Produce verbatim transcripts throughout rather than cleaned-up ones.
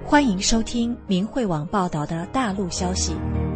欢迎收听明慧网报道的大陆消息。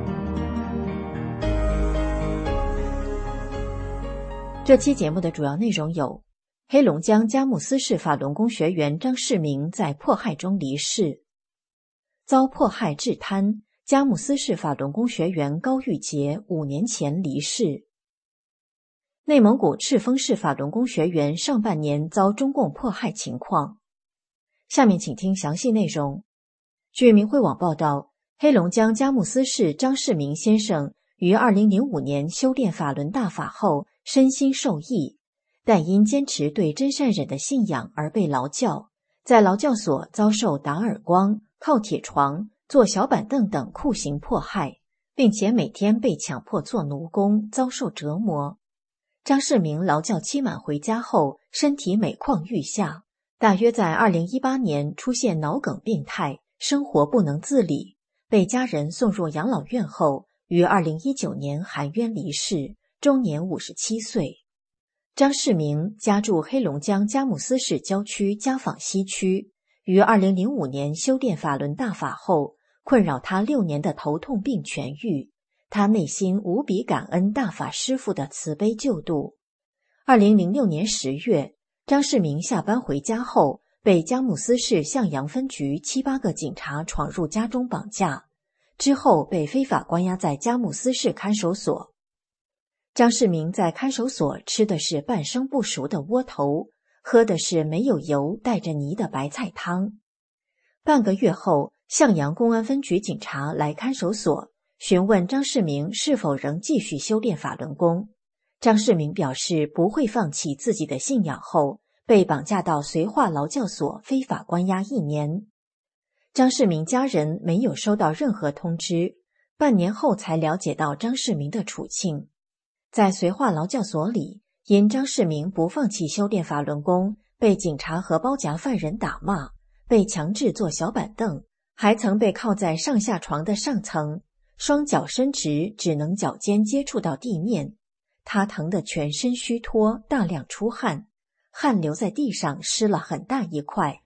这期节目的主要内容有：黑龙江佳木斯市法轮功学员张世明在迫害中离世；遭迫害致瘫，佳木斯市法轮功学员高玉杰五年前离世；内蒙古赤峰市法轮功学员上半年遭中共迫害情况。下面请听详细内容。据明慧网报道，黑龙江佳木斯市张世明先生于二零零五年修炼法轮大法后身心受益，但因坚持对真善忍的信仰而被劳教，在劳教所遭受打耳光、靠铁床、坐小板凳等酷刑迫害，并且每天被强迫做奴工，遭受折磨。张世明劳教期满回家后，身体每况愈下，大约在二零一八年出现脑梗病态，生活不能自理，被家人送入养老院后，于二零一九年含冤离世，终年五十七岁。张世明家住黑龙江佳木斯市郊区家坊西区，于二零零五年修炼法轮大法后，困扰他六年的头痛病痊愈，他内心无比感恩大法师父的慈悲救度。二零零六年十月，张世明下班回家后，被佳木斯市向阳分局七八个警察闯入家中绑架，之后被非法关押在佳木斯市看守所。张世明在看守所吃的是半生不熟的窝头，喝的是没有油带着泥的白菜汤。半个月后，向阳公安分局警察来看守所，询问张世明是否仍继续修炼法轮功。张世明表示不会放弃自己的信仰后，被绑架到绥化劳教所非法关押一年。张世明家人没有收到任何通知，半年后才了解到张世明的处境。在绥化劳教所里，因张世明不放弃修炼法轮功，被警察和包夹犯人打骂，被强制坐小板凳，还曾被铐在上下床的上层，双脚伸直，只能脚尖接触到地面。他疼得全身虚脱，大量出汗，汗流在地上湿了很大一块。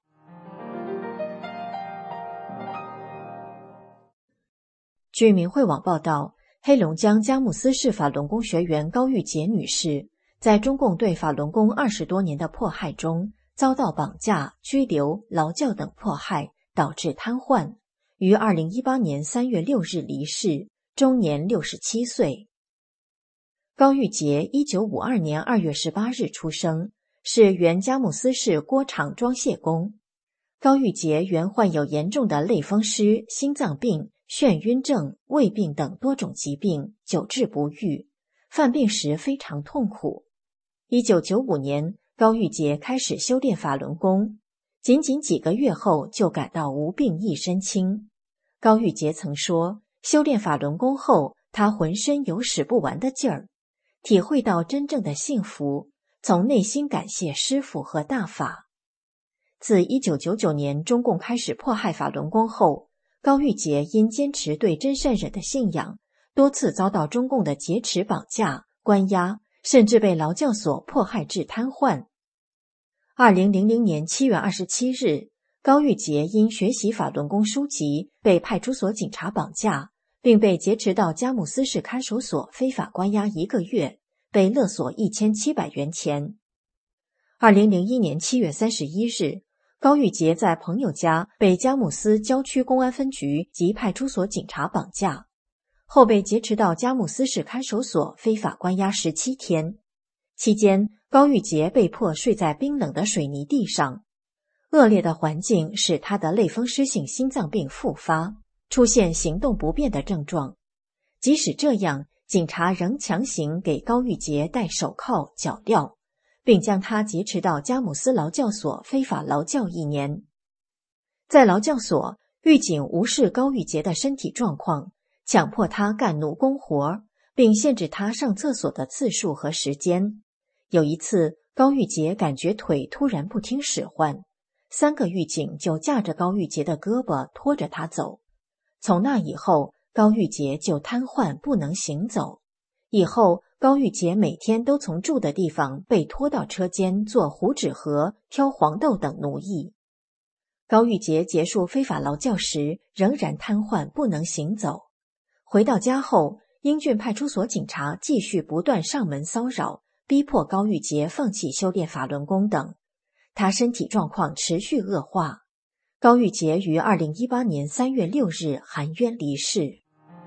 据明慧网报道，黑龙江佳木斯市法轮功学员高玉杰女士在中共对法轮功二十多年的迫害中，遭到绑架、拘留、劳教等迫害，导致瘫痪，于二零一八年三月六日离世，终年六十七岁。高玉杰一九五二年二月十八日出生，是原佳木斯市锅厂装卸工。高玉杰原患有严重的类风湿、心脏病、眩晕症、胃病等多种疾病，久治不愈，犯病时非常痛苦。一九九五年，高玉杰开始修炼法轮功，仅仅几个月后就感到无病一身轻。高玉杰曾说，修炼法轮功后，他浑身有使不完的劲儿，体会到真正的幸福，从内心感谢师父和大法。自一九九九年中共开始迫害法轮功后，高玉杰因坚持对真善忍的信仰，多次遭到中共的劫持、绑架、关押，甚至被劳教所迫害致瘫痪。二零零零年七月二十七日，高玉杰因学习法轮功书籍被派出所警察绑架，并被劫持到佳木斯市看守所非法关押一个月，被勒索一千七百元钱。二零零一年七月三十一日，高玉杰在朋友家被佳木斯郊区公安分局及派出所警察绑架，后被劫持到佳木斯市看守所非法关押十七天。期间，高玉杰被迫睡在冰冷的水泥地上，恶劣的环境使他的类风湿性心脏病复发，出现行动不便的症状。即使这样，警察仍强行给高玉杰戴手铐、脚镣，并将他劫持到佳木斯劳教所非法劳教一年。在劳教所，狱警无视高玉杰的身体状况，强迫他干奴工活，并限制他上厕所的次数和时间。有一次，高玉杰感觉腿突然不听使唤，三个狱警就架着高玉杰的胳膊拖着他走。从那以后，高玉杰就瘫痪不能行走。以后，高玉杰每天都从住的地方被拖到车间做糊纸盒、挑黄豆等奴役。 高玉洁结束非法劳教时仍然瘫痪不能行走。回到家后，英俊派出所警察继续不断上门骚扰，逼迫高玉洁放弃修炼法轮功等。他身体状况持续恶化。高玉洁于二零一八年三月六日含冤离世。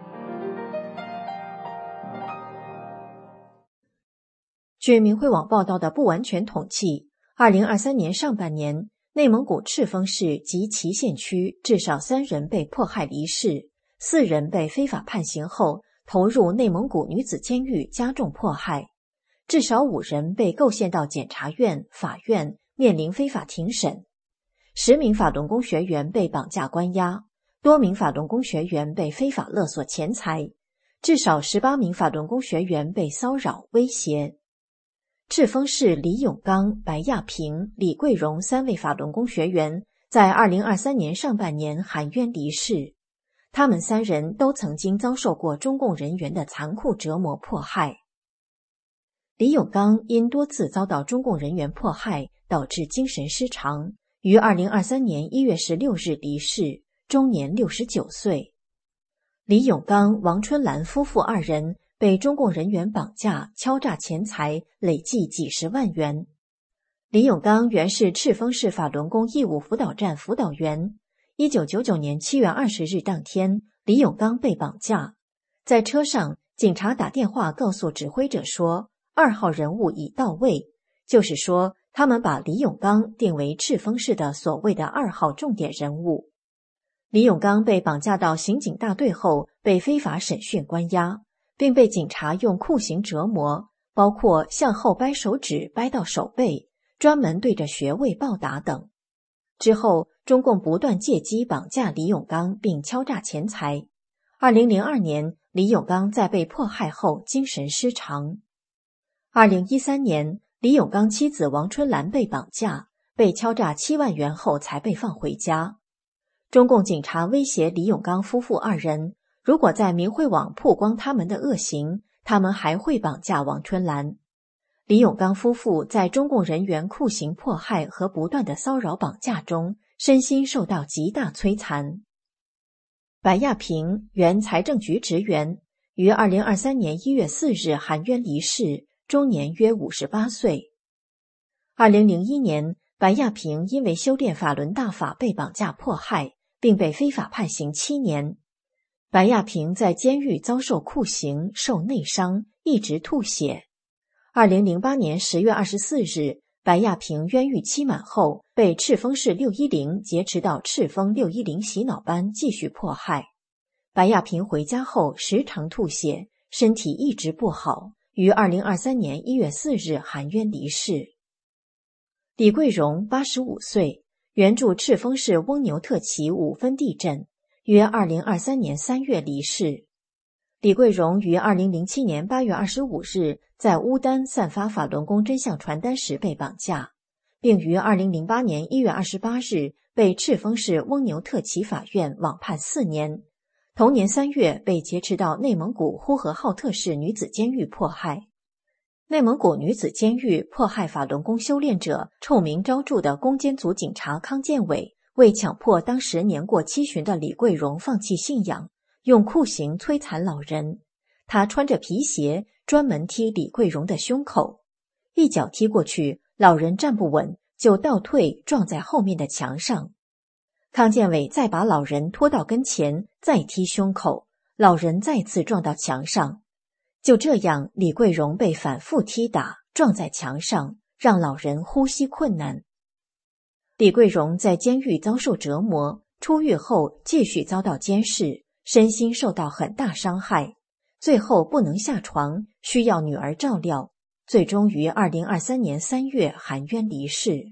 据明慧网报道的不完全统计，二零二三年上半年，内蒙古赤峰市及其县区至少三人被迫害离世，四人被非法判刑后投入内蒙古女子监狱加重迫害，至少五人被构陷到检察院、法院，面临非法庭审。十名法轮功学员被绑架关押，多名法轮功学员被非法勒索钱财，至少十八名法轮功学员被骚扰威胁。赤峰市李永刚、白亚平、李桂荣三位法轮功学员在二零二三年上半年含冤离世。他们三人都曾经遭受过中共人员的残酷折磨迫害。李永刚因多次遭到中共人员迫害，导致精神失常，于二零二三年一月十六日离世，终年六十九岁。李永刚、王春兰夫妇二人被中共人员绑架、敲诈钱财，累计几十万元。李永刚原是赤峰市法轮功义务辅导站辅导员。一九九九年七月二十日当天，李永刚被绑架。在车上，警察打电话告诉指挥者说，二号人物已到位，就是说他们把李永刚定为赤峰市的所谓的二号重点人物。李永刚被绑架到刑警大队后，被非法审讯关押，并被警察用酷刑折磨，包括向后掰手指掰到手背，专门对着穴位暴打等。之后，中共不断借机绑架李永刚并敲诈钱财。二零零二年，李永刚在被迫害后精神失常。二零一三年，李永刚妻子王春兰被绑架，被敲诈七万元后才被放回家。中共警察威胁李永刚夫妇二人，如果在明慧网曝光他们的恶行，他们还会绑架王春兰。李永刚夫妇在中共人员酷刑迫害和不断的骚扰绑架中，身心受到极大摧残。白亚平，原财政局职员，于二零二三年一月四日含冤离世，终年约五十八岁。二零零一年，白亚平因为修炼法轮大法被绑架迫害，并被非法判刑七年。白亚平在监狱遭受酷刑，受内伤，一直吐血。二零零八年十月二十四日，白亚平冤狱期满后，被赤峰市六一零劫持到赤峰六一零洗脑班继续迫害。白亚平回家后时常吐血，身体一直不好，于二零二三年一月四日含冤离世。李桂荣，八十五岁，原住赤峰市翁牛特旗五分地镇，约二零二三年三月离世。李桂荣于二零零七年八月二十五日在乌丹散发法轮功真相传单时被绑架，并于二零零八年一月二十八日被赤峰市翁牛特旗法院网判四年。同年三月被劫持到内蒙古呼和浩特市女子监狱迫害。内蒙古女子监狱迫害法轮功修炼者臭名昭著的攻坚组警察康建伟，为强迫当时年过七旬的李桂荣放弃信仰，用酷刑摧残老人。他穿着皮鞋专门踢李桂荣的胸口，一脚踢过去，老人站不稳，就倒退撞在后面的墙上。康建伟再把老人拖到跟前，再踢胸口，老人再次撞到墙上。就这样，李桂荣被反复踢打，撞在墙上，让老人呼吸困难。李桂荣在监狱遭受折磨，出狱后继续遭到监视，身心受到很大伤害，最后不能下床，需要女儿照料，最终于二零二三年三月含冤离世。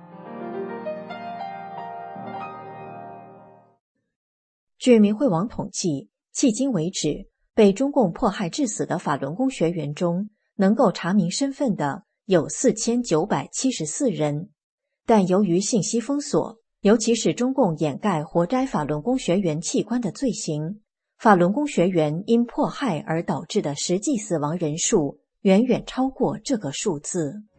据明慧网统计，迄今为止，被中共迫害致死的法轮功学员中，能够查明身份的有四千九百七十四人，但由于信息封锁，尤其是中共掩盖活摘法轮功学员器官的罪行，法轮功学员因迫害而导致的实际死亡人数远远超过这个数字。